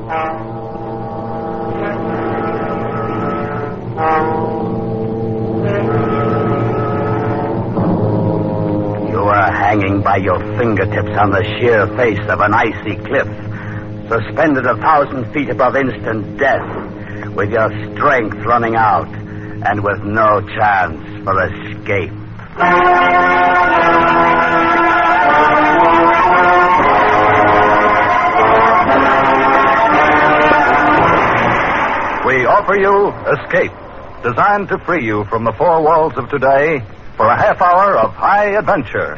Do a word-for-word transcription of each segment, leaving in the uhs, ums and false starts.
You are hanging by your fingertips on the sheer face of an icy cliff, suspended a thousand feet above instant death, with your strength running out, and with no chance for escape. We offer you Escape, designed to free you from the four walls of today for a half hour of high adventure.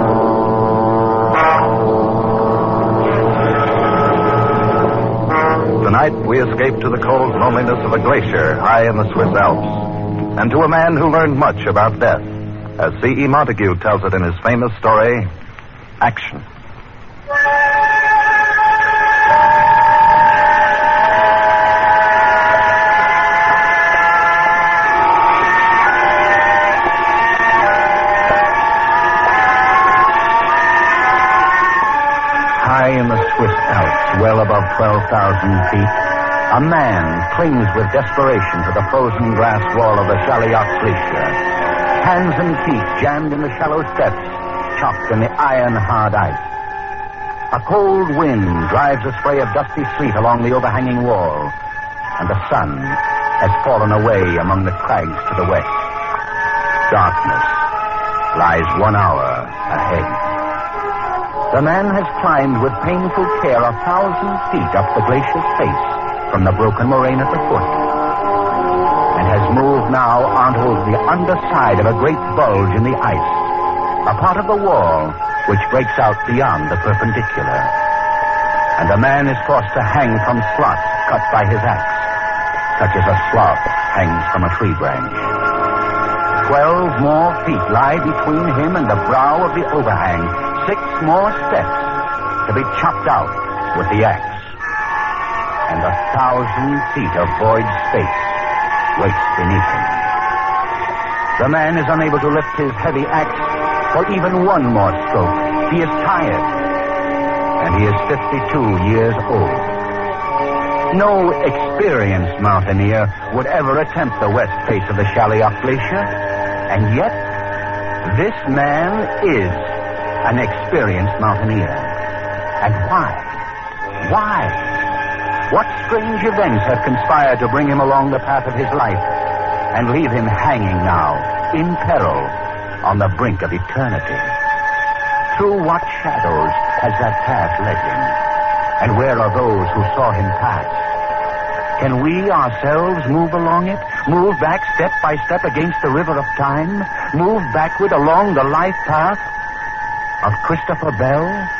Tonight, we escape to the cold loneliness of a glacier high in the Swiss Alps, and to a man who learned much about death, as C E Montague tells it in his famous story, Action. High in the Swiss Alps, well above twelve thousand feet, a man clings with desperation to the frozen glass wall of the Chaliot Glacier. Hands and feet jammed in the shallow steps, chocked in the iron-hard ice. A cold wind drives a spray of dusty sleet along the overhanging wall, and the sun has fallen away among the crags to the west. Darkness lies one hour ahead. The man has climbed with painful care a thousand feet up the glacier's face from the broken moraine at the foot, and has moved now onto the underside of a great bulge in the ice, a part of the wall which breaks out beyond the perpendicular. And the man is forced to hang from slots cut by his axe, such as a sloth hangs from a tree branch. Twelve more feet lie between him and the brow of the overhang. Six more steps to be chopped out with the axe. And a thousand feet of void space waits beneath him. The man is unable to lift his heavy axe for even one more stroke. He is tired, and he is fifty-two years old. No experienced mountaineer would ever attempt the west face of the Chaliot Glacier, and yet this man is an experienced mountaineer. And why? Why? What strange events have conspired to bring him along the path of his life and leave him hanging now, in peril, on the brink of eternity? Through what shadows has that path led him? And where are those who saw him pass? Can we ourselves move along it? Move back step by step against the river of time? Move backward along the life path of Christopher Bell?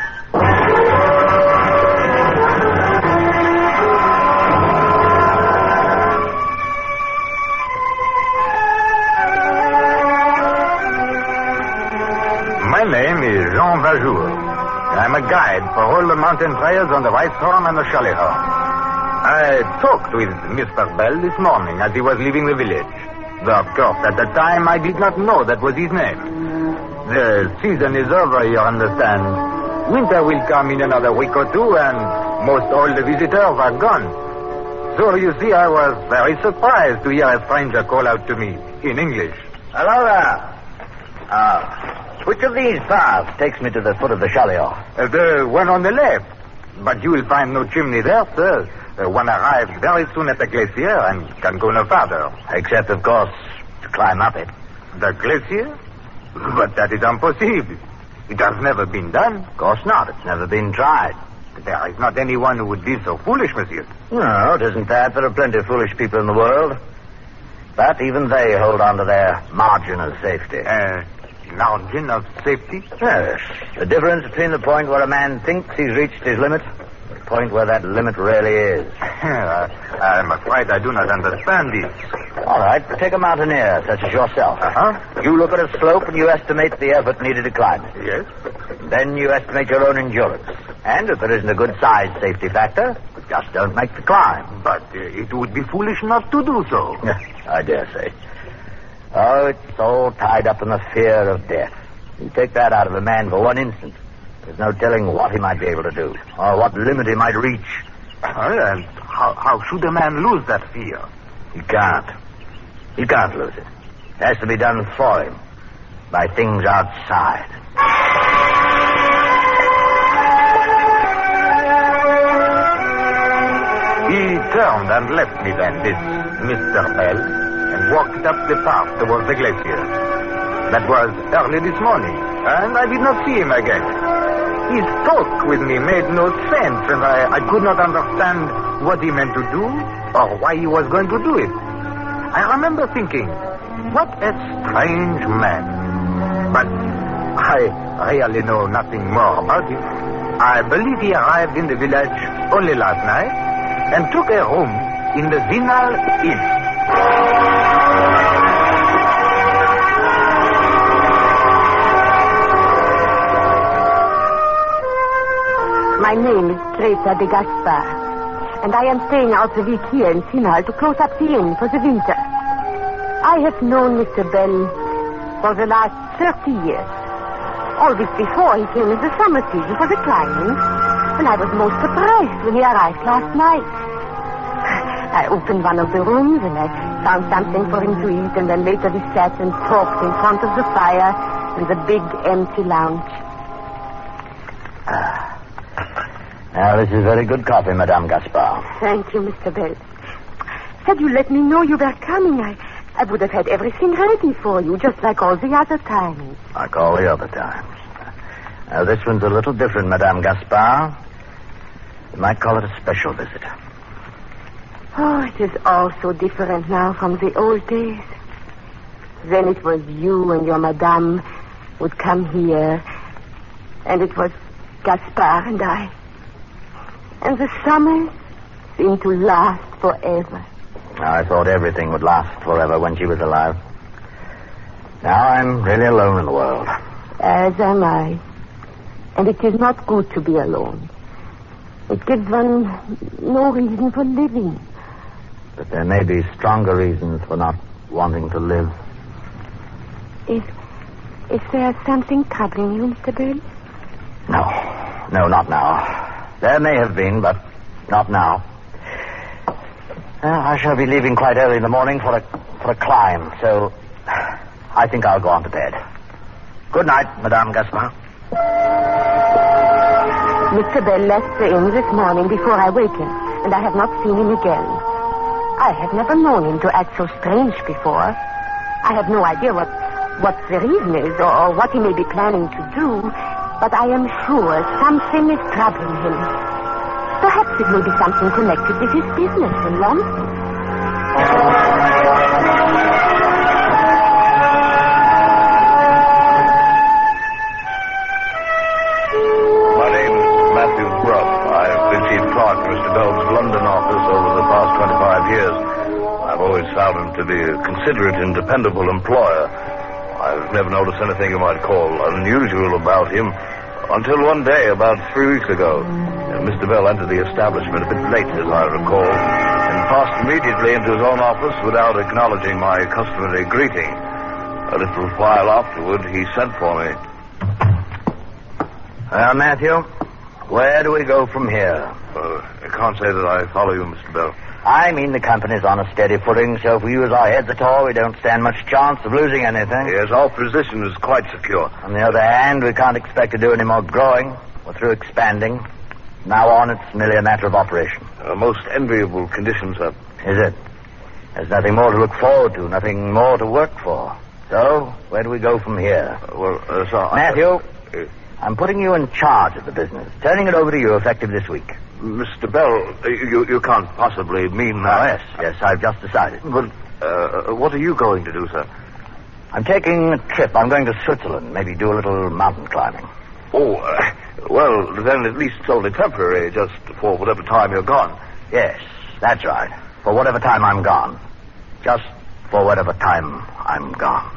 My name is Jean Vajour. I'm a guide for all the mountain trails on the Weisshorn and the Chaliot. I talked with Mister Bell this morning as he was leaving the village. Though, of course, at the time I did not know that was his name. The season is over, you understand. Winter will come in another week or two, and most all the visitors are gone. So, you see, I was very surprised to hear a stranger call out to me in English. Hello there. Uh, which of these paths takes me to the foot of the Chaliot? Uh, the one on the left. But you will find no chimney there, sir. Uh, one arrives very soon at the glacier and can go no farther. Except, of course, to climb up it. The glacier? But that is impossible. It has never been done. Of course not. It's never been tried. There is not anyone who would be so foolish, monsieur. No, it isn't that. There are plenty of foolish people in the world. But even they hold on to their margin of safety. Uh, margin of safety? Yes. The difference between the point where a man thinks he's reached his limit and the point where that limit really is. I'm afraid I do not understand this. All right, take a mountaineer such as yourself. Uh-huh. You look at a slope and you estimate the effort needed to climb it. Yes. Then you estimate your own endurance. And if there isn't a good size safety factor, just don't make the climb. But uh, it would be foolish not to do so. I dare say. Oh, it's all tied up in the fear of death. You take that out of a man for one instant, there's no telling what he might be able to do, or what limit he might reach. And how, how should a man lose that fear? He can't. He can't lose it. It has to be done for him by things outside. He turned and left me then, this Mister Bell, and walked up the path towards the glacier. That was early this morning, and I did not see him again. His talk with me made no sense, and I, I could not understand what he meant to do or why he was going to do it. I remember thinking, what a strange man. But I really know nothing more about him. I believe he arrived in the village only last night and took a room in the Zinal Inn. My name is Teresa de Gaspar, and I am staying out the week here in Zinal to close up the inn for the winter. I have known Mister Bell for the last thirty years. Always before he came in the summer season for the climbing, and I was most surprised when he arrived last night. I opened one of the rooms and I found something for him to eat, and then later we sat and talked in front of the fire in the big empty lounge. Ah. Now, this is very good coffee, Madame Gaspar. Thank you, Mister Bell. Had you let me know you were coming, I, I would have had everything ready for you, just like all the other times. Like all the other times. Now, this one's a little different, Madame Gaspar. You might call it a special visit. Oh, it is all so different now from the old days. Then it was you and your madame would come here, and it was Gaspar and I. And the summers seemed to last forever. Now, I thought everything would last forever when she was alive. Now I'm really alone in the world. As am I. And it is not good to be alone. It gives one no reason for living. But there may be stronger reasons for not wanting to live. Is, is there something troubling you, Mister Bell? No. No, not now. There may have been, but not now. Well, I shall be leaving quite early in the morning for a for a climb, so I think I'll go on to bed. Good night, Madame Gaspar. Mister Bell left the inn this morning before I wakened, and I have not seen him again. I have never known him to act so strange before. I have no idea what, what the reason is or, or what he may be planning to do, but I am sure something is troubling him. Perhaps it may be something connected with his business in London. My name's Matthew Bruff. I've been chief clerk to Mister Bell's London office over the past twenty-five years. I've always found him to be a considerate and dependable employer. I've never noticed anything you might call unusual about him until one day, about three weeks ago. Mister Bell entered the establishment a bit late, as I recall, and passed immediately into his own office without acknowledging my customary greeting. A little while afterward, he sent for me. Well, Matthew, where do we go from here? Uh, I can't say that I follow you, Mister Bell. I mean the company's on a steady footing, so if we use our heads at all, we don't stand much chance of losing anything. Yes, our position is quite secure. On the other hand, we can't expect to do any more growing. We're through expanding. From now on, it's merely a matter of operation. Uh, most enviable conditions, sir. Is it? There's nothing more to look forward to, nothing more to work for. So, where do we go from here? Uh, well, uh, sir... Matthew, I, uh, I'm putting you in charge of the business, turning it over to you effective this week. Mister Bell, you, you can't possibly mean that. Oh, yes, yes, I've just decided. But uh, what are you going to do, sir? I'm taking a trip. I'm going to Switzerland, maybe do a little mountain climbing. Oh, uh, well, then at least it's only temporary, just for whatever time you're gone. Yes, that's right. For whatever time I'm gone. Just for whatever time I'm gone.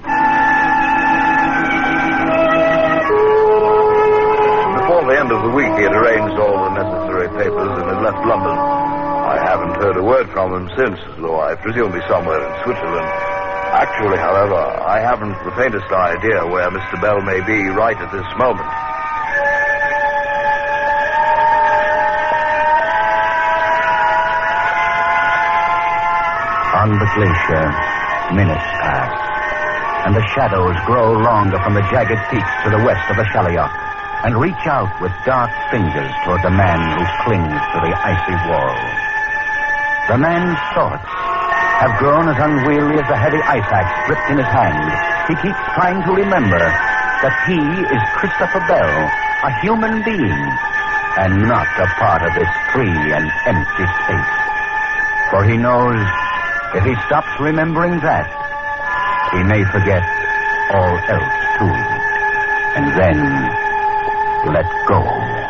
Before the end of the week, he had arranged all the necessary papers and had left London. I haven't heard a word from him since, though I presume he's somewhere in Switzerland. Actually, however, I haven't the faintest idea where Mister Bell may be right at this moment. Glacier, minutes pass, and the shadows grow longer from the jagged peaks to the west of the Shalliot, and reach out with dark fingers toward the man who clings to the icy wall. The man's thoughts have grown as unwieldy as the heavy ice axe gripped in his hand. He keeps trying to remember that he is Christopher Bell, a human being, and not a part of this free and empty space. For he knows if he stops remembering that, he may forget all else too, and then let go.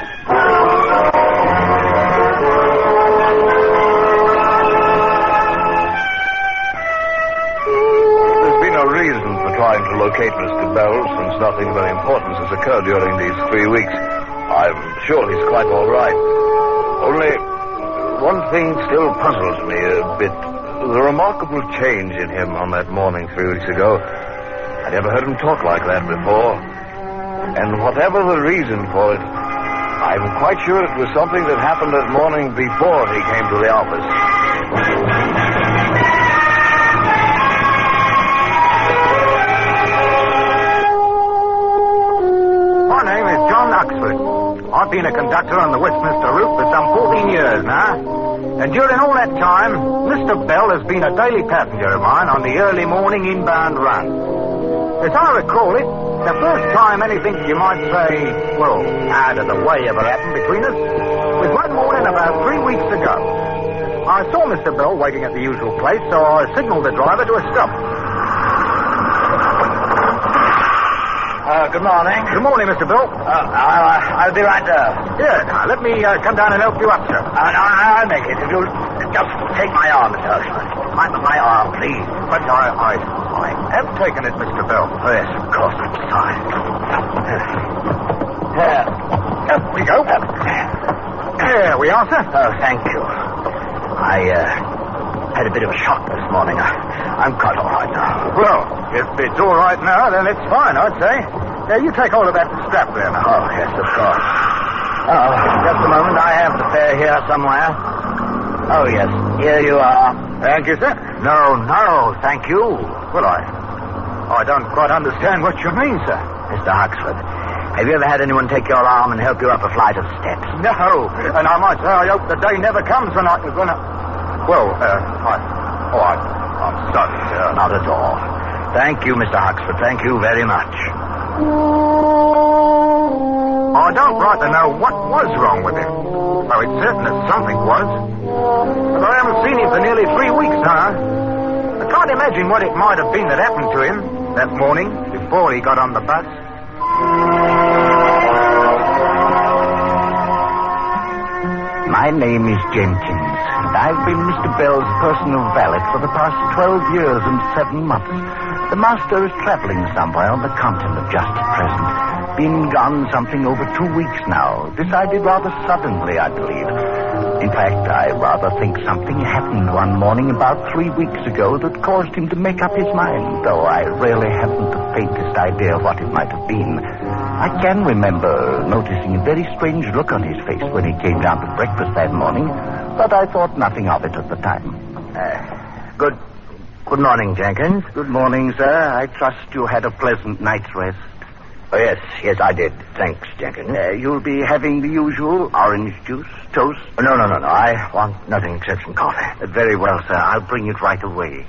There's been no reason for trying to locate Mister Bell, since nothing of any importance has occurred during these three weeks. I'm sure he's quite all right. Only one thing still puzzles me a bit. The remarkable change in him on that morning three weeks ago. I never heard him talk like that before. And whatever the reason for it, I'm quite sure it was something that happened that morning before he came to the office. My name is John Oxford. I've been a conductor on the Westminster route for some fourteen years now. And during all that time, Mister Bell has been a daily passenger of mine on the early morning inbound run. As I recall it, the first time anything you might say, well, out of the way ever happened between us was one morning about three weeks ago. I saw Mister Bell waiting at the usual place, so I signaled the driver to a stop. Uh, good morning. Good morning, Mister Bell. Uh, I'll, I'll be right there. Here, now, let me uh, come down and help you up, sir. Uh, no, I'll make it. If you'll just take my arm, Mister Oxford. My, my arm, please. But I, I, I have taken it, Mister Bell. Oh, yes, of course. I'm sorry. Here. Here we go. Here we are, sir. Oh, thank you. I, uh, had a bit of a shock this morning. I, I'm quite all right now. Well, if it's all right now, then it's fine, I'd say. Now, you take hold of that strap there now. Oh, yes, of course. Oh, just a moment. I have the fare here somewhere. Oh, yes. Here you are. Thank you, sir. No, no, thank you. Well, I... I don't quite understand what you mean, sir. Mister Huxford, have you ever had anyone take your arm and help you up a flight of steps? No, and I might say I hope the day never comes when I... When I well, uh, I... Oh, I... I'm sorry, sir. Not at all. Thank you, Mister Huxford. Thank you very much. I don't right to know what was wrong with him. Well, it's certain that something was. But I haven't seen him for nearly three weeks now. I can't imagine what it might have been that happened to him that morning before he got on the bus. My name is Jenkins, and I've been Mister Bell's personal valet for the past twelve years and seven months. The master is traveling somewhere on the continent just at present. Been gone something over two weeks now. Decided rather suddenly, I believe. In fact, I rather think something happened one morning about three weeks ago that caused him to make up his mind, though I really haven't the faintest idea of what it might have been. I can remember noticing a very strange look on his face when he came down to breakfast that morning, but I thought nothing of it at the time. Uh, good... Good morning, Jenkins. Good morning, sir. I trust you had a pleasant night's rest. Oh, yes, yes, I did. Thanks, Jenkins. Uh, you'll be having the usual orange juice, toast? Oh, no, no, no, no. I want nothing except some coffee. Uh, very well, sir. I'll bring it right away.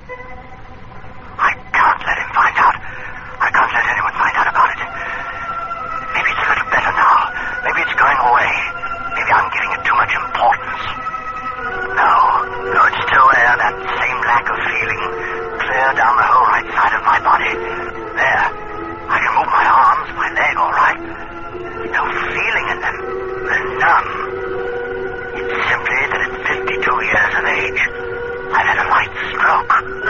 I can't let him find out. I can't let anyone find out about it. Maybe it's a little better now. Maybe it's going away. Maybe I'm giving it too much importance. No, no, it's still there, that same lack of feeling. Clear down the whole right side of my body. There. I can move my arms, my leg, all right. No feeling in them. They're numb. It's simply that at fifty-two years of age, I've had a light stroke.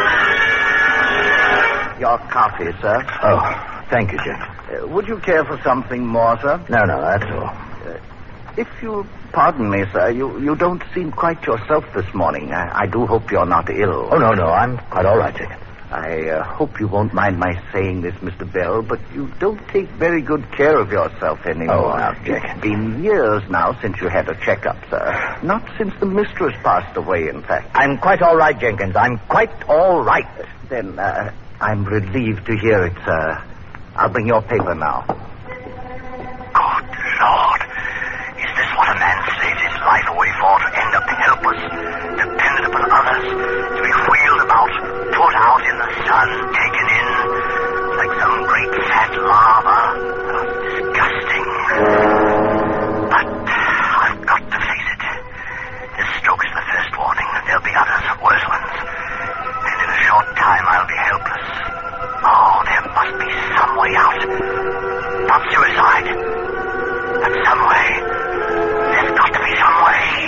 Your coffee, sir. Oh, thank you, Jim. Uh, would you care for something more, sir? No, no, that's all. Uh, if you pardon me, sir, you, you don't seem quite yourself this morning. I, I do hope you're not ill. Oh, no, no, I'm quite all right, Jim. I uh, hope you won't mind my saying this, Mister Bell, but you don't take very good care of yourself anymore. Oh, now, it's been years now since you had a checkup, sir. Not since the mistress passed away, in fact. I'm quite all right, Jenkins. I'm quite all right. Then uh, I'm relieved to hear it, sir. I'll bring your paper now. Good Lord. Is this what a man saves his life away for, to end up helpless, dependent upon others, to be wheeled about, put out in the sun, taken in, like some great fat lava? Oh, disgusting. But I've got to face it. This stroke's the first warning. There'll be others, worse ones. And in a short time, I'll be helpless. Oh, there must be some way out. Not suicide, but some way. There's got to be some way.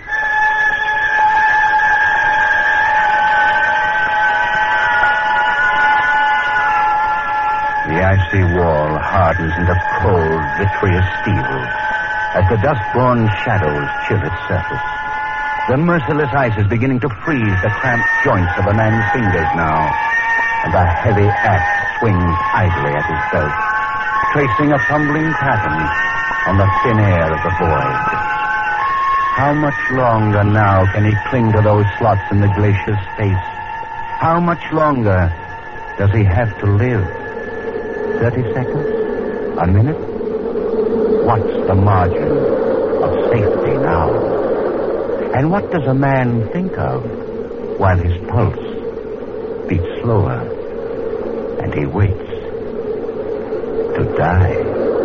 The icy wall hardens into cold, vitreous steel as the dust-born shadows chill its surface. The merciless ice is beginning to freeze the cramped joints of a man's fingers now, and the heavy axe swings idly at his belt, tracing a fumbling pattern on the thin air of the void. How much longer now can he cling to those slots in the glacier's space? How much longer does he have to live? Thirty seconds? A minute? What's the margin of safety now? And what does a man think of while his pulse beats slower and he waits to die?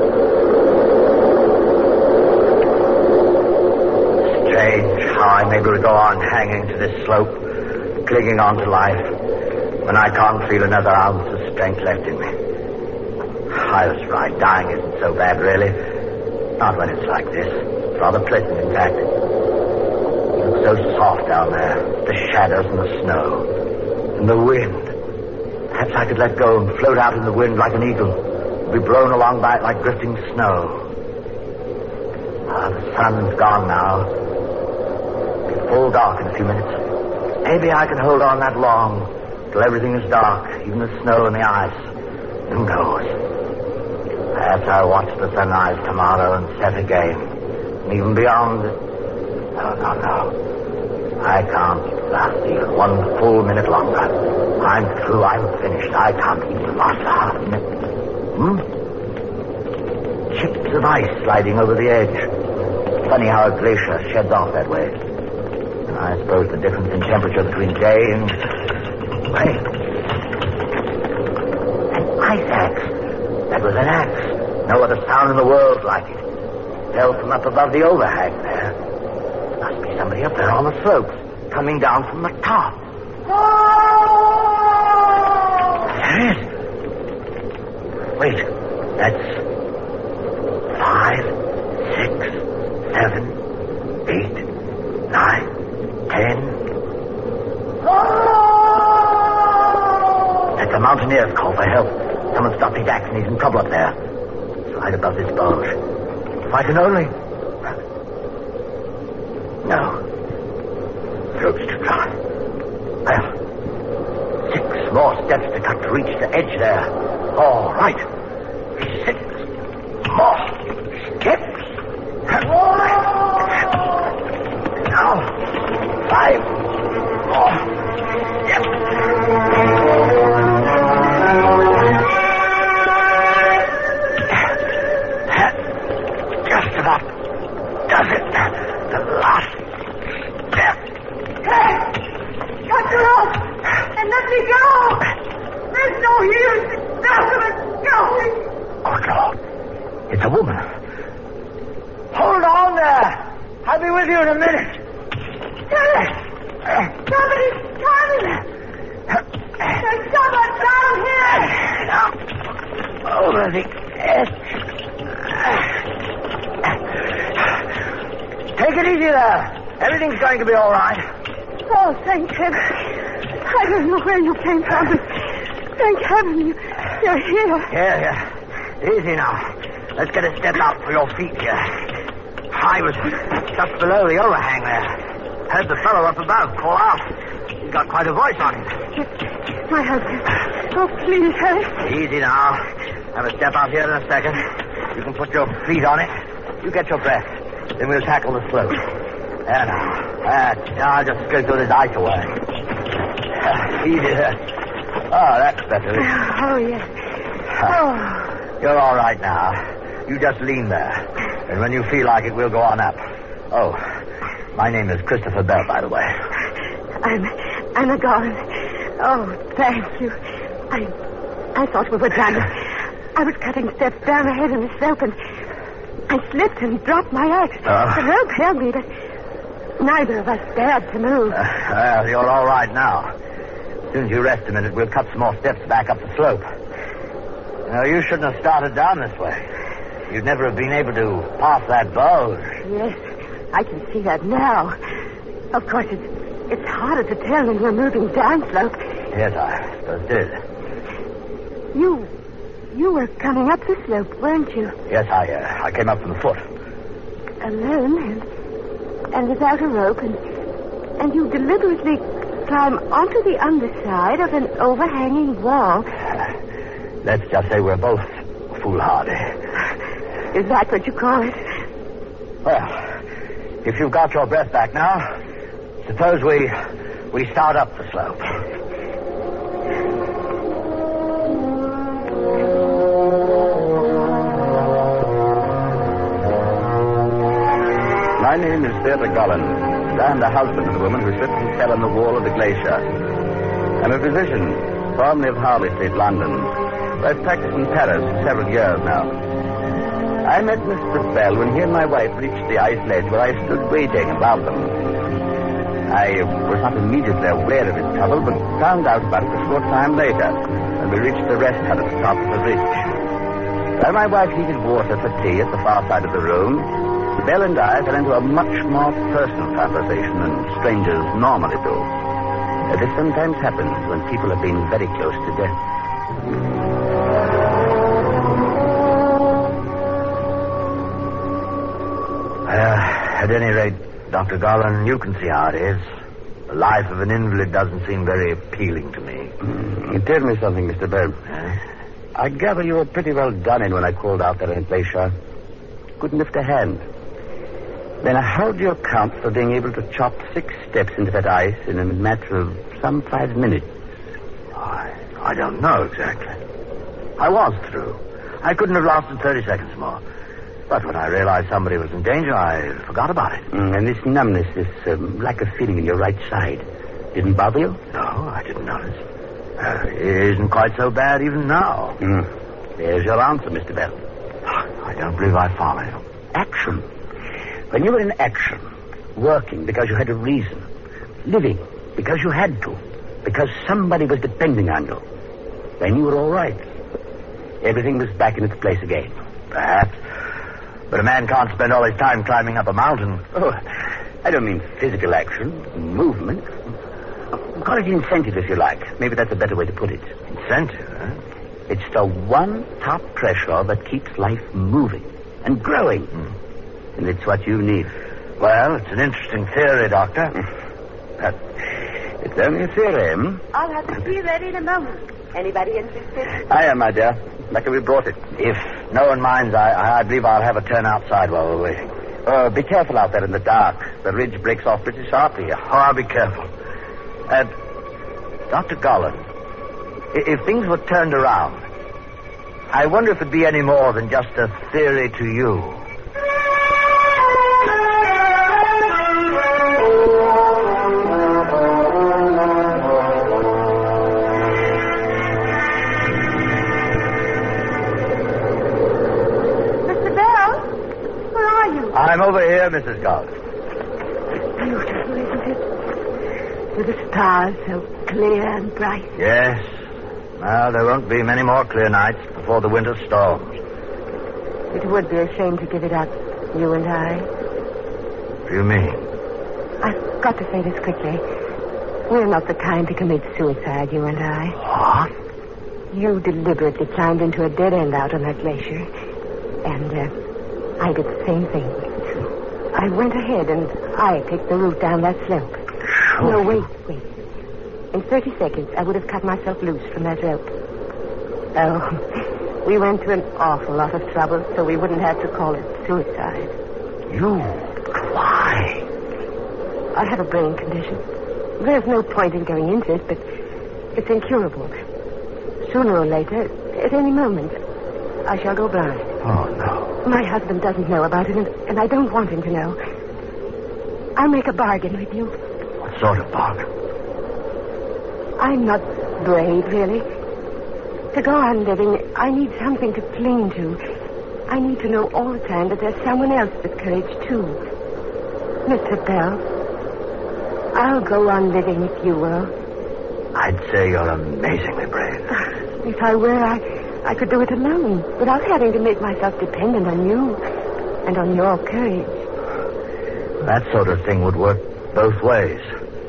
Strange how I'm able to go on hanging to this slope, clinging on to life, when I can't feel another ounce of strength left in me. I was right. Dying isn't so bad, really. Not when it's like this. It's rather pleasant, in fact. It looks so soft down there. The shadows and the snow. And the wind. Perhaps I could let go and float out in the wind like an eagle. Be blown along by it like drifting snow. Ah, the sun's gone now. It'll be full dark in a few minutes. Maybe I can hold on that long, till everything is dark, even the snow and the ice. Who knows? Perhaps I'll watch the sunrise tomorrow and set again. And even beyond... No, no, no. I can't last even one full minute longer. I'm through. I'm finished. I can't even last a half minute. Hmm? Chips of ice sliding over the edge. Funny how a glacier sheds off that way. I suppose the difference in temperature between day and... Wait. An ice axe. That was an axe. No other sound in the world like it. Fell from up above the overhang there. Must be somebody up there on the slopes, coming down from the top. There is. Wait. That's five, six, seven, eight, nine, ten. That's a mountaineer's call for help. Someone stopped his axe and he's in trouble up there. It's right above this bulge. If I can only... No. Throat's too dry. Well, six more steps to cut to reach the edge there. All right. Six more steps. Now, five more steps. Does it? The last step. Hey! Cut the rope! And let me go! There's no use! Nothing is going! Good Lord. It's a woman. Hold on there. I'll be with you in a minute. Somebody's coming! There's someone down here! Now, over the edge. Take it easy there. Everything's going to be all right. Oh, thank heaven. I don't know where you came from, but thank heaven you, you're here. Yeah, yeah. Easy now. Let's get a step out for your feet here. I was just below the overhang there. Heard the fellow up above call out. He's got quite a voice on him. My husband. Oh, please, hurry. Easy now. Have a step out here in a second. You can put your feet on it. You get your breath. Then we'll tackle the slope. There now. That's, now I'll just go through this ice away. Easy there. Oh, that's better. Oh, yes. Oh. You're all right now. You just lean there. And when you feel like it, we'll go on up. Oh, my name is Christopher Bell, by the way. I'm Anna Garland. Oh, thank you. I I thought we were done. I was cutting steps down ahead in the slope, and I slipped and dropped my axe. Uh. The rope held me, but neither of us dared to move. Uh, well, you're all right now. As soon as you rest a minute, we'll cut some more steps back up the slope. No, you shouldn't have started down this way. You'd never have been able to pass that bulge. Yes, I can see that now. Of course, it's, it's harder to tell when you're moving downslope. Yes, I suppose it is. You, you were coming up the slope, weren't you? Yes, I, uh, I came up from the foot. Alone and, and without a rope, and, and you deliberately climb onto the underside of an overhanging wall. Uh, let's just say we're both foolhardy. Is that what you call it? Well, if you've got your breath back now, suppose we we start up the slope. My name is Theodore Golland, and I'm the husband of the woman who slipped and fell on the wall of the glacier. I'm a physician, formerly of Harley Street, London. I've practiced in Paris for several years now. I met Mister Bell when he and my wife reached the ice ledge where I stood waiting above them. I was not immediately aware of his trouble, but found out about it a short time later, when we reached the rest hut at the top of the ridge. While my wife heated water for tea at the far side of the room, Bell and I fell into a much more personal conversation than strangers normally do. This sometimes happens when people have been very close to death. Uh, at any rate, Doctor Garland, you can see how it is. The life of an invalid doesn't seem very appealing to me. Mm, tell me something, Mister Bell. Huh? I gather you were pretty well done in when I called out there in the glacier. Couldn't lift a hand. Then how do you account for being able to chop six steps into that ice in a matter of some five minutes? I, I don't know exactly. I was through. I couldn't have lasted thirty seconds more. But when I realized somebody was in danger, I forgot about it. Mm, and this numbness, this um, lack of feeling in your right side, didn't bother you? No, I didn't notice. Uh, it isn't quite so bad even now. Mm. There's your answer, Mister Bell. I don't believe I follow you. Action. When you were in action, working because you had a reason, living because you had to, because somebody was depending on you, then you were all right. Everything was back in its place again. Perhaps. But a man can't spend all his time climbing up a mountain. Oh, I don't mean physical action, movement. Call it incentive if you like. Maybe that's a better way to put it. Incentive, huh? It's the one top pressure that keeps life moving and growing. Hmm. And it's what you need. Well, it's an interesting theory, Doctor. But it's only a theory, hmm? I'll have the tea ready in a moment. Anybody interested? I am, my dear. Lucky we brought it. If no one minds, I, I believe I'll have a turn outside while we're waiting. Oh, be careful out there in the dark. The ridge breaks off pretty sharply. Oh, I'll be careful. Uh, Doctor Garland, if things were turned around, I wonder if it'd be any more than just a theory to you. I'm over here, Missus Garland. Beautiful, isn't it? With the stars so clear and bright. Yes. Well, there won't be many more clear nights before the winter storms. It would be a shame to give it up, you and I. What do you mean? I've got to say this quickly. We're not the kind to commit suicide, you and I. What? You deliberately climbed into a dead end out on that glacier. And, uh, I did the same thing. I went ahead and I picked the route down that slope. Sure. No, wait, wait. In thirty seconds, I would have cut myself loose from that rope. Oh, we went to an awful lot of trouble so we wouldn't have to call it suicide. You? Why? I have a brain condition. There's no point in going into it, but it's incurable. Sooner or later, at any moment, I shall go blind. Oh, no. My husband doesn't know about it, and, and I don't want him to know. I'll make a bargain with you. What sort of bargain? I'm not brave, really. To go on living, I need something to cling to. I need to know all the time that there's someone else with courage, too. Mister Bell, I'll go on living if you will. I'd say you're amazingly brave. If I were, I, I could do it alone, without having to make myself dependent on you and on your courage. That sort of thing would work both ways.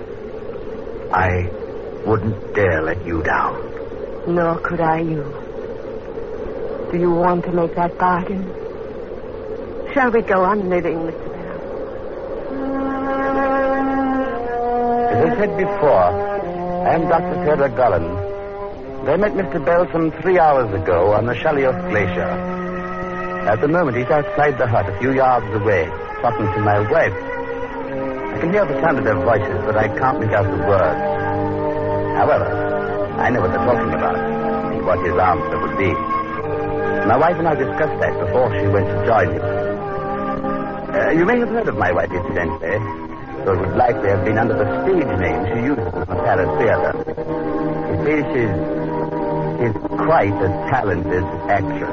I wouldn't dare let you down. Nor could I you. Do you want to make that bargain? Shall we go on living, Mister Bell? As I said before, I am Doctor Theodore Gullen. They met Mister Bell some three hours ago on the Shalioth Glacier. At the moment, he's outside the hut, a few yards away, talking to my wife. I can hear the sound of their voices, but I can't make out the words. However, I know what they're talking about and what his answer would be. My wife and I discussed that before she went to join him. Uh, you may have heard of my wife, incidentally, so it would likely have been under the stage name she uses in the Palace Theatre. You see, she's, she's quite a talented actress.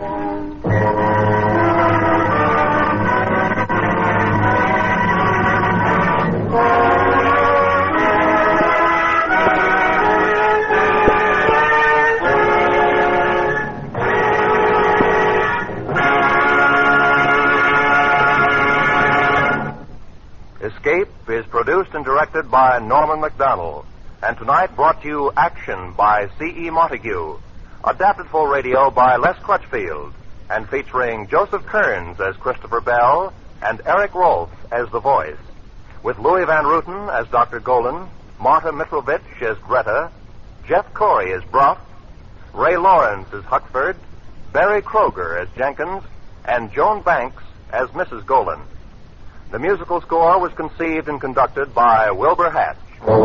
Escape is produced and directed by Norman MacDonald, and tonight brought to you Action by C E. Montague, adapted for radio by Les Crutchfield, and featuring Joseph Kearns as Christopher Bell and Eric Rolfe as the voice, with Louis Van Ruten as Doctor Golan, Marta Mitrovich as Greta, Jeff Corey as Bruff, Ray Lawrence as Huckford, Barry Kroger as Jenkins, and Joan Banks as Missus Golan. The musical score was conceived and conducted by Wilbur Hatch.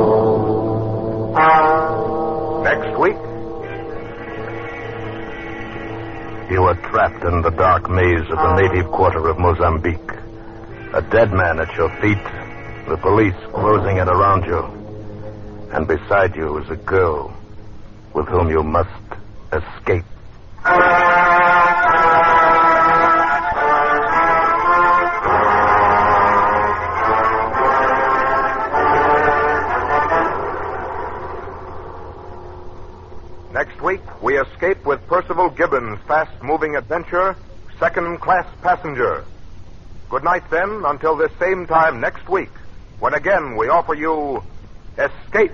Next week, you were trapped in the dark maze of the native quarter of Mozambique. A dead man at your feet, the police closing in around you. And beside you is a girl with whom you must escape. Next week, we escape with Percival Gibbons' fast-moving adventure, Second Class Passenger. Good night, then, until this same time next week, when again we offer you Escape.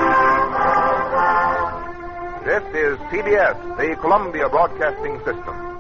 This is C B S, the Columbia Broadcasting System.